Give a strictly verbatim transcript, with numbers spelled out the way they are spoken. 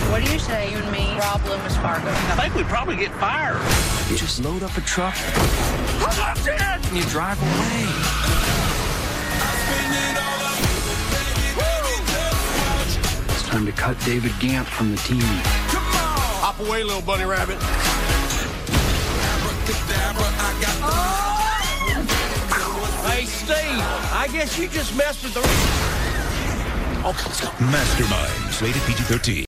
What do you say, you and me, rob Loomis Fargo? I think we'd probably get fired. You just load up a truck and you drive away. It's time to cut David Gant from the team. Hop away, little bunny rabbit. Hey, Steve, I guess you just messed with the... Okay, let's go. Masterminds, rated P G thirteen.